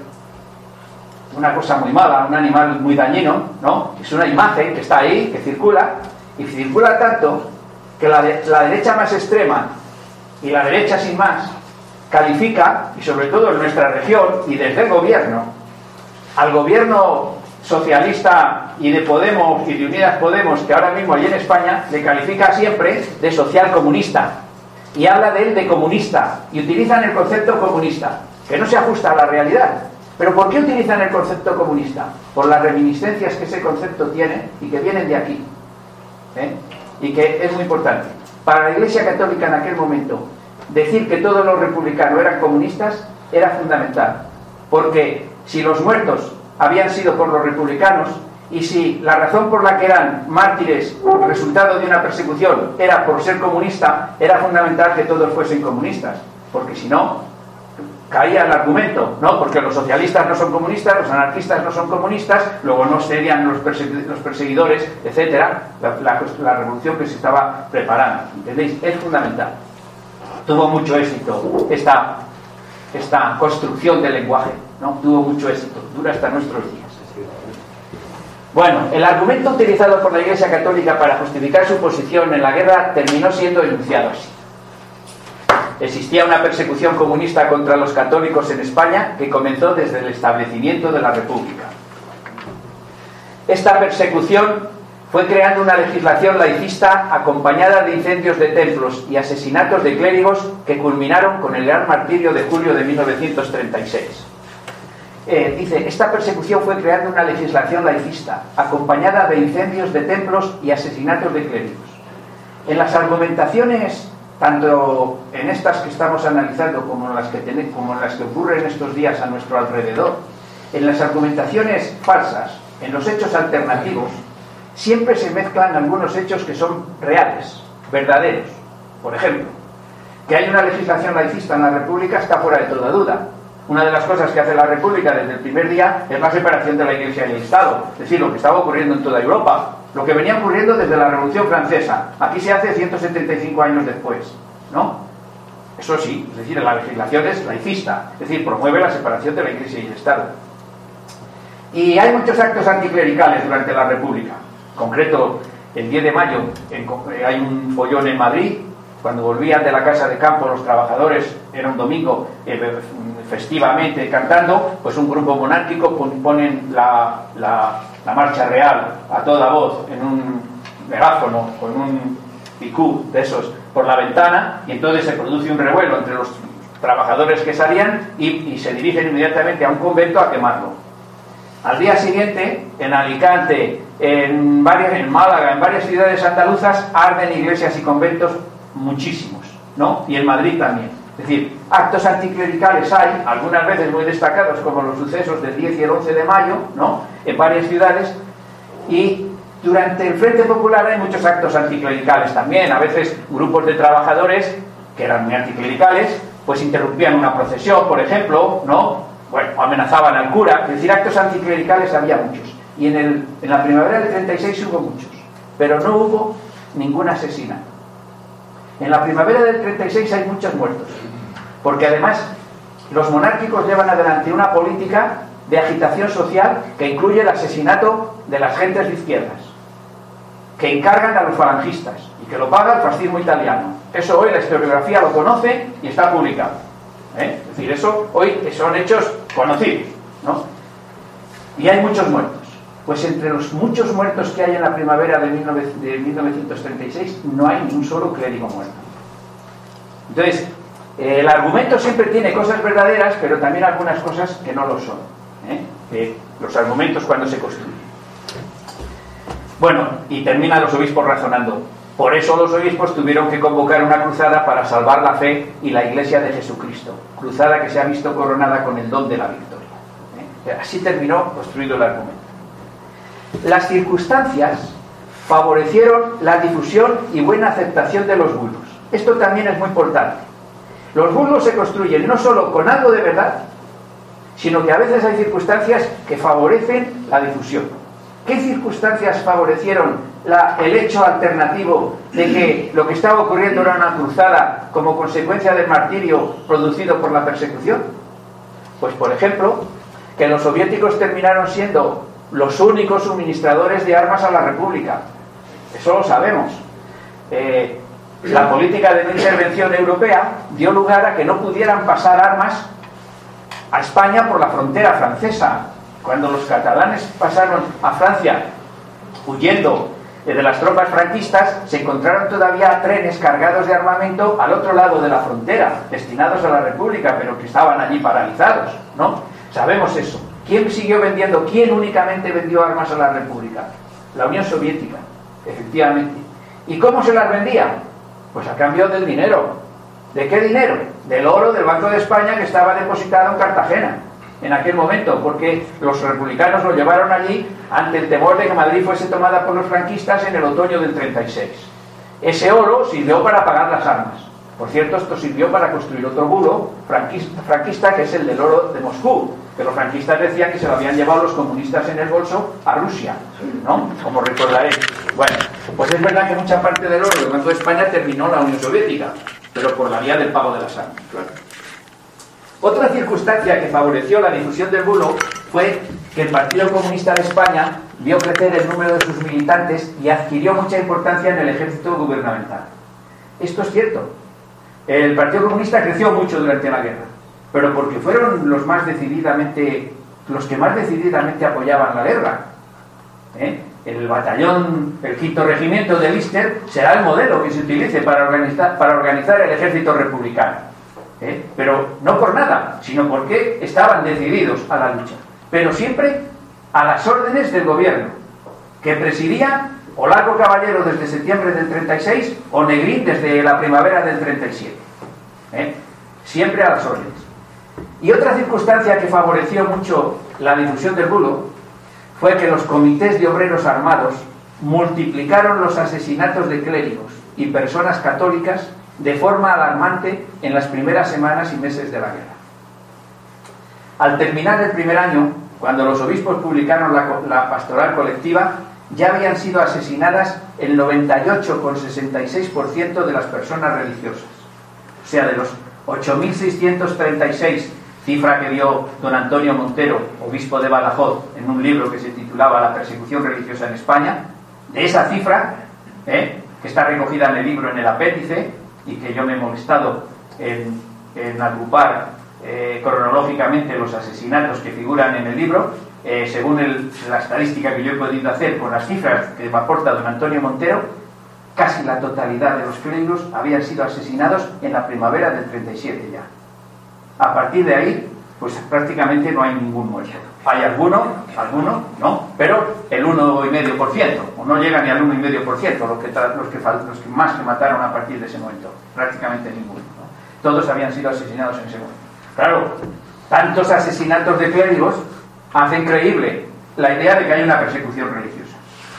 B: una cosa muy mala, un animal muy dañino, ¿no? Es una imagen que está ahí, que circula, y circula tanto que la derecha más extrema y la derecha sin más califica, y sobre todo en nuestra región y desde el gobierno, al gobierno socialista y de Podemos y de Unidas Podemos, que ahora mismo allí en España, le califica siempre de social comunista y habla de él de comunista, y utilizan el concepto comunista, que no se ajusta a la realidad. ¿Pero por qué utilizan el concepto comunista? Por las reminiscencias que ese concepto tiene y que vienen de aquí, y que es muy importante. Para la Iglesia Católica en aquel momento, decir que todos los republicanos eran comunistas era fundamental, porque si los muertos habían sido por los republicanos, y si la razón por la que eran mártires, resultado de una persecución, era por ser comunista, era fundamental que todos fuesen comunistas, porque si no, caía el argumento, ¿no? Porque los socialistas no son comunistas, los anarquistas no son comunistas, luego no serían los perseguidores, etcétera, la revolución que se estaba preparando, ¿entendéis? Es fundamental. Tuvo mucho éxito esta construcción del lenguaje, ¿no? Tuvo mucho éxito, dura hasta nuestros días. Bueno, el argumento utilizado por la Iglesia Católica para justificar su posición en la guerra terminó siendo enunciado así. Existía una persecución comunista contra los católicos en España que comenzó desde el establecimiento de la República. Esta persecución fue creando una legislación laicista acompañada de incendios de templos y asesinatos de clérigos que culminaron con el gran martirio de julio de 1936. Dice, esta persecución fue creando una legislación laicista acompañada de incendios de templos y asesinatos de clérigos. En las argumentaciones, tanto en estas que estamos analizando como en las que ocurren estos días a nuestro alrededor, en las argumentaciones falsas, en los hechos alternativos, siempre se mezclan algunos hechos que son reales, verdaderos. Por ejemplo, que hay una legislación laicista en la República está fuera de toda duda. Una de las cosas que hace la República desde el primer día es la separación de la Iglesia y el Estado, es decir, lo que estaba ocurriendo en toda Europa, lo que venía ocurriendo desde la Revolución Francesa. Aquí se hace 175 años después, ¿no? Eso sí, es decir, la legislación es laicista, es decir, promueve la separación de la Iglesia y el Estado. Y hay muchos actos anticlericales durante la República. En concreto, el 10 de mayo hay un follón en Madrid. Cuando volvían de la casa de campo los trabajadores, era un domingo, festivamente cantando, pues un grupo monárquico ponen la marcha real a toda voz en un megáfono con un picú de esos por la ventana, y entonces se produce un revuelo entre los trabajadores que salían y se dirigen inmediatamente a un convento a quemarlo. Al día siguiente, en Alicante, en Málaga, en varias ciudades andaluzas, arden iglesias y conventos muchísimos, ¿no? Y en Madrid también. Es decir, actos anticlericales hay, algunas veces muy destacados, como los sucesos del 10 y el 11 de mayo, ¿no? En varias ciudades, y durante el Frente Popular hay muchos actos anticlericales también. A veces grupos de trabajadores, que eran muy anticlericales, pues interrumpían una procesión, por ejemplo, ¿no? Bueno, amenazaban al cura. Es decir, actos anticlericales había muchos. Y en la primavera del 36 hubo muchos, pero no hubo ningún asesinato. En la primavera del 36 hay muchos muertos, porque además los monárquicos llevan adelante una política de agitación social que incluye el asesinato de las gentes de izquierdas, que encargan a los falangistas y que lo paga el fascismo italiano. Eso hoy la historiografía lo conoce y está publicado. Es decir, eso hoy son hechos conocidos, ¿no? Y hay muchos muertos. Pues entre los muchos muertos que hay en la primavera de 1936 no hay ni un solo clérigo muerto. Entonces, el argumento siempre tiene cosas verdaderas, pero también algunas cosas que no lo son. Los argumentos cuando se construyen. Bueno, y terminan los obispos razonando. Por eso los obispos tuvieron que convocar una cruzada para salvar la fe y la Iglesia de Jesucristo. Cruzada que se ha visto coronada con el don de la victoria. Así terminó construido el argumento. Las circunstancias favorecieron la difusión y buena aceptación de los bulos. Esto también es muy importante. Los bulos se construyen no solo con algo de verdad, sino que a veces hay circunstancias que favorecen la difusión. ¿Qué circunstancias favorecieron el hecho alternativo de que lo que estaba ocurriendo era una cruzada como consecuencia del martirio producido por la persecución? Pues, por ejemplo, que los soviéticos terminaron siendo los únicos suministradores de armas a la República. Eso lo sabemos. La política de no intervención europea dio lugar a que no pudieran pasar armas a España por la frontera francesa. Cuando los catalanes pasaron a Francia huyendo de las tropas franquistas, se encontraron todavía trenes cargados de armamento al otro lado de la frontera, destinados a la República, pero que estaban allí paralizados, ¿no? Sabemos eso. ¿Quién siguió vendiendo? ¿Quién únicamente vendió armas a la República? La Unión Soviética, efectivamente. ¿Y cómo se las vendía? Pues a cambio del dinero. ¿De qué dinero? Del oro del Banco de España que estaba depositado en Cartagena en aquel momento, porque los republicanos lo llevaron allí ante el temor de que Madrid fuese tomada por los franquistas en el otoño del 36. Ese oro sirvió para pagar las armas. Por cierto, esto sirvió para construir otro bulo franquista, que es el del oro de Moscú, que los franquistas decían que se lo habían llevado los comunistas en el bolso a Rusia, ¿no? Como recordaréis. Bueno, pues es verdad que mucha parte del oro del Banco de España terminó en la Unión Soviética, pero por la vía del pago de las armas, claro. Otra circunstancia que favoreció la difusión del bulo fue que el Partido Comunista de España vio crecer el número de sus militantes y adquirió mucha importancia en el ejército gubernamental. Esto es cierto. El Partido Comunista creció mucho durante la guerra, pero porque fueron los que más decididamente apoyaban la guerra. El batallón, el 5º regimiento de Lister será el modelo que se utilice para organizar el ejército republicano. Pero no por nada, sino porque estaban decididos a la lucha, pero siempre a las órdenes del gobierno, que presidía o Largo Caballero desde septiembre del 36 o Negrín desde la primavera del 37. Siempre a las órdenes. Y otra circunstancia que favoreció mucho la difusión del bulo fue que los comités de obreros armados multiplicaron los asesinatos de clérigos y personas católicas de forma alarmante en las primeras semanas y meses de la guerra. Al terminar el primer año, cuando los obispos publicaron la pastoral colectiva, ya habían sido asesinadas el 98,66% de las personas religiosas. O sea, de los 8.636, cifra que dio don Antonio Montero, obispo de Badajoz, en un libro que se titulaba La persecución religiosa en España, de esa cifra, que está recogida en el libro en el apéndice, y que yo me he molestado en agrupar cronológicamente los asesinatos que figuran en el libro, según la estadística que yo he podido hacer con las cifras que me aporta don Antonio Montero, casi la totalidad de los clérigos habían sido asesinados en la primavera del 37 ya. A partir de ahí, pues prácticamente no hay ningún muerto. Hay alguno, no, pero el 1,5%, o no llega ni al 1,5%, los que más que mataron a partir de ese momento, prácticamente ninguno, ¿no? Todos habían sido asesinados en ese momento. Claro, tantos asesinatos de clérigos hacen creíble la idea de que hay una persecución religiosa.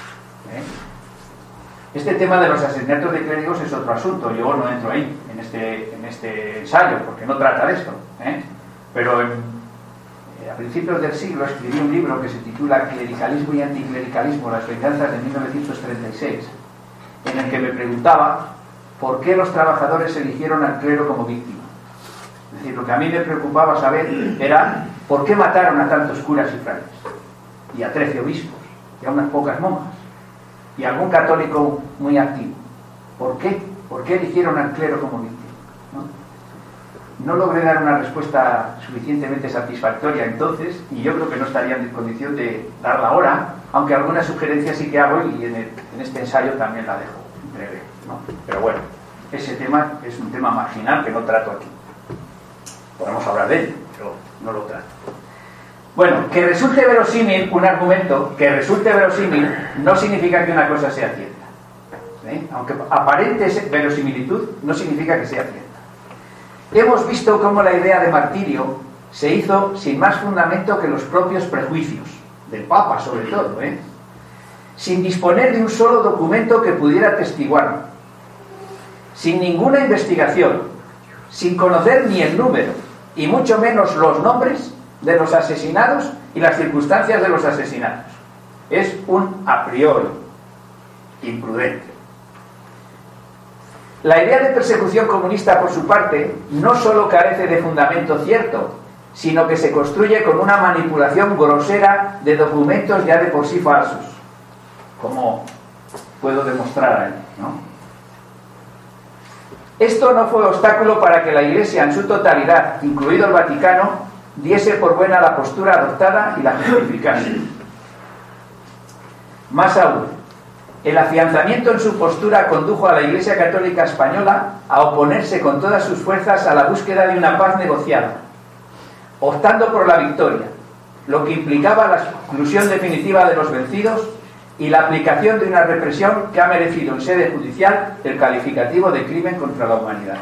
B: Este tema de los asesinatos de clérigos es otro asunto, yo no entro ahí, en este ensayo, porque no trata de esto, pero a principios del siglo escribí un libro que se titula Clericalismo y Anticlericalismo, las venganzas de 1936, en el que me preguntaba por qué los trabajadores eligieron al clero como víctima. Es decir, lo que a mí me preocupaba saber era por qué mataron a tantos curas y frailes, y a 13 obispos, y a unas pocas monjas, y a algún católico muy activo. ¿Por qué? ¿Por qué eligieron al clero como víctima? No logré dar una respuesta suficientemente satisfactoria entonces, y yo creo que no estaría en condición de darla ahora, aunque algunas sugerencias sí que hago, y en este ensayo también la dejo breve, ¿no? Pero bueno, ese tema es un tema marginal que no trato aquí. Podemos hablar de ello, pero no lo trato. Bueno, que resulte verosímil un argumento, que resulte verosímil, no significa que una cosa sea cierta, ¿sí? Aunque aparente verosimilitud, no significa que sea cierta. Hemos visto cómo la idea de martirio se hizo sin más fundamento que los propios prejuicios, del Papa sobre todo, sin disponer de un solo documento que pudiera atestiguarlo, sin ninguna investigación, sin conocer ni el número, y mucho menos los nombres de los asesinados y las circunstancias de los asesinados. Es un a priori imprudente. La idea de persecución comunista, por su parte, no solo carece de fundamento cierto, sino que se construye con una manipulación grosera de documentos ya de por sí falsos, como puedo demostrar ahí, ¿no? Esto no fue obstáculo para que la Iglesia en su totalidad, incluido el Vaticano, diese por buena la postura adoptada y la justificase. Más aún, el afianzamiento en su postura condujo a la Iglesia Católica Española a oponerse con todas sus fuerzas a la búsqueda de una paz negociada, optando por la victoria, lo que implicaba la exclusión definitiva de los vencidos y la aplicación de una represión que ha merecido en sede judicial el calificativo de crimen contra la humanidad.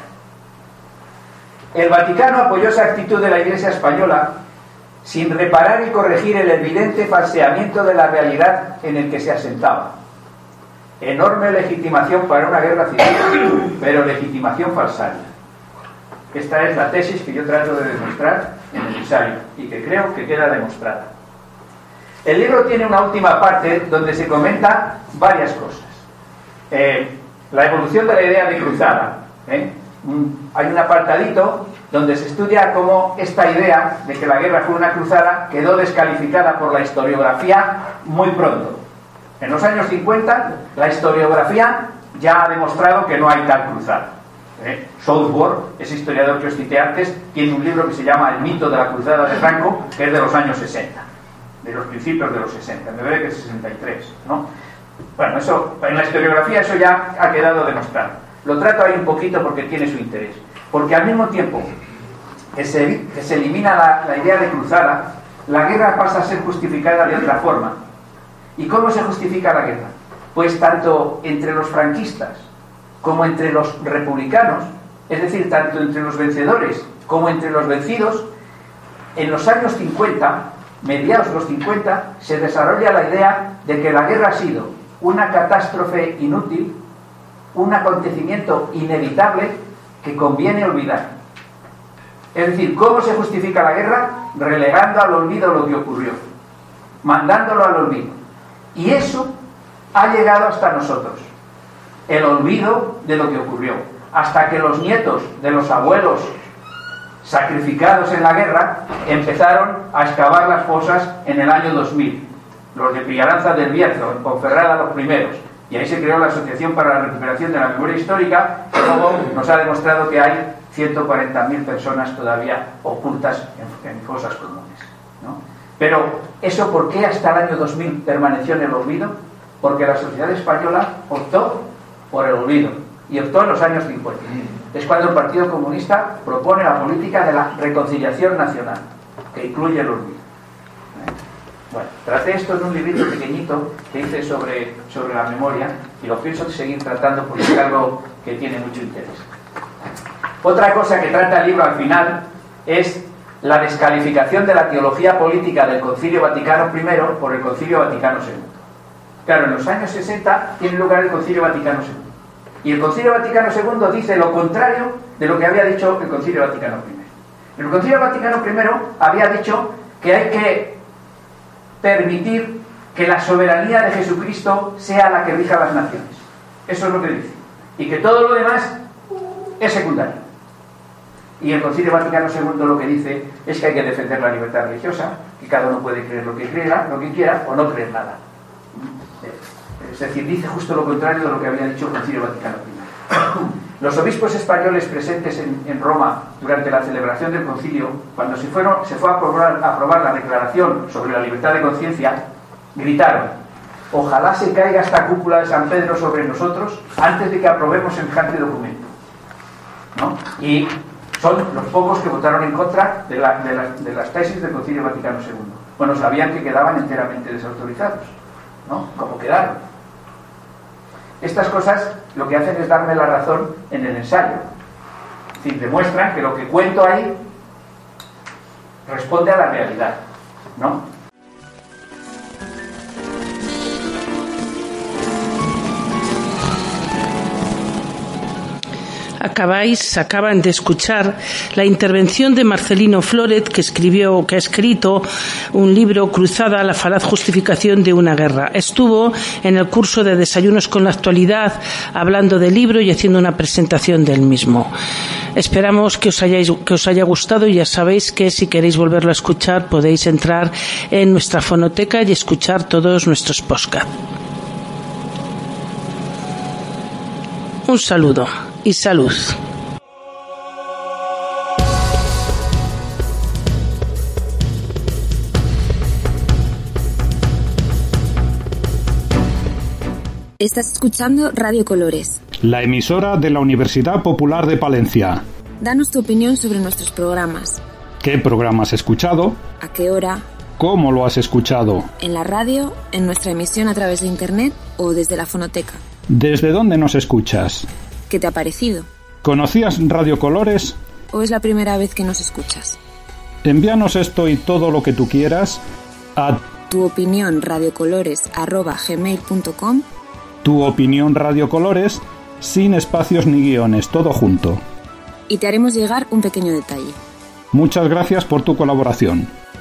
B: El Vaticano apoyó esa actitud de la Iglesia Española sin reparar y corregir el evidente falseamiento de la realidad en el que se asentaba. Enorme legitimación para una guerra civil, pero legitimación falsaria. Esta es la tesis que yo trato de demostrar en el ensayo y que creo que queda demostrada. El libro tiene una última parte donde se comenta varias cosas. La evolución de la idea de cruzada. Hay un apartadito donde se estudia cómo esta idea de que la guerra fue una cruzada quedó descalificada por la historiografía muy pronto. En los años 50, la historiografía ya ha demostrado que no hay tal cruzada. Southworth, ese historiador que os cité antes, tiene un libro que se llama El mito de la cruzada de Franco, que es de los años 60, de los principios de los 60, me parece que es 63, ¿no? Bueno, eso, en la historiografía eso ya ha quedado demostrado. Lo trato ahí un poquito porque tiene su interés. Porque al mismo tiempo que se elimina la idea de cruzada, la guerra pasa a ser justificada de otra forma. ¿Y cómo se justifica la guerra? Pues tanto entre los franquistas como entre los republicanos, es decir, tanto entre los vencedores como entre los vencidos, en los años 50, mediados de los 50, se desarrolla la idea de que la guerra ha sido una catástrofe inútil, un acontecimiento inevitable que conviene olvidar. Es decir, ¿cómo se justifica la guerra? Relegando al olvido lo que ocurrió, mandándolo al olvido. Y eso ha llegado hasta nosotros, el olvido de lo que ocurrió, hasta que los nietos de los abuelos sacrificados en la guerra empezaron a excavar las fosas en el año 2000, los de Pillaranza del Bierzo, en Ponferrada los primeros, y ahí se creó la Asociación para la Recuperación de la Memoria Histórica, que luego nos ha demostrado que hay 140.000 personas todavía ocultas en fosas comunes, ¿no? Pero, ¿eso por qué hasta el año 2000 permaneció en el olvido? Porque la sociedad española optó por el olvido, y optó en los años 50. Es cuando el Partido Comunista propone la política de la reconciliación nacional, que incluye el olvido. Bueno, traté esto en un librito pequeñito que hice sobre la memoria, y lo pienso seguir tratando porque es algo que tiene mucho interés. Otra cosa que trata el libro al final es la descalificación de la teología política del Concilio Vaticano I por el Concilio Vaticano II. Claro, en los años 60 tiene lugar el Concilio Vaticano II. Y el Concilio Vaticano II dice lo contrario de lo que había dicho el Concilio Vaticano I. El Concilio Vaticano I había dicho que hay que permitir que la soberanía de Jesucristo sea la que rija las naciones. Eso es lo que dice. y que todo lo demás es secundario. Y el Concilio Vaticano II lo que dice es que hay que defender la libertad religiosa, que cada uno puede creer lo que quiera o no creer nada. Es decir, dice justo lo contrario de lo que había dicho el Concilio Vaticano I. Los obispos españoles presentes en Roma durante la celebración del concilio, cuando se fue a aprobar la declaración sobre la libertad de conciencia, gritaron: ojalá se caiga esta cúpula de San Pedro sobre nosotros antes de que aprobemos semejante documento, ¿no? Y son los pocos que votaron en contra de las tesis del Concilio Vaticano II. Bueno, sabían que quedaban enteramente desautorizados, ¿no? Como quedaron. Estas cosas lo que hacen es darme la razón en el ensayo. Es decir, demuestran que lo que cuento ahí responde a la realidad, ¿no?
A: Acaban de escuchar la intervención de Marcelino Floret, que ha escrito un libro, Cruzada, la falaz justificación de una guerra. Estuvo en el curso de Desayunos con la Actualidad hablando del libro y haciendo una presentación del mismo. Esperamos que os haya gustado, y ya sabéis que si queréis volverlo a escuchar podéis entrar en nuestra fonoteca y escuchar todos nuestros podcasts. Un saludo y salud.
C: Estás escuchando Radio Colores,
D: la emisora de la Universidad Popular de Palencia.
C: Danos tu opinión sobre nuestros programas.
D: ¿Qué programa has escuchado?
C: ¿A qué hora?
D: ¿Cómo lo has escuchado?
C: ¿En la radio, en nuestra emisión a través de internet o desde la fonoteca?
D: ¿Desde dónde nos escuchas?
C: ¿Qué te ha parecido?
D: ¿Conocías Radio Colores?
C: ¿O es la primera vez que nos escuchas?
D: Envíanos esto y todo lo que tú quieras a
C: tuopinionradiocolores@gmail.com.
D: Tu opinión Radio Colores, sin espacios ni guiones, todo junto.
C: Y te haremos llegar un pequeño detalle.
D: Muchas gracias por tu colaboración.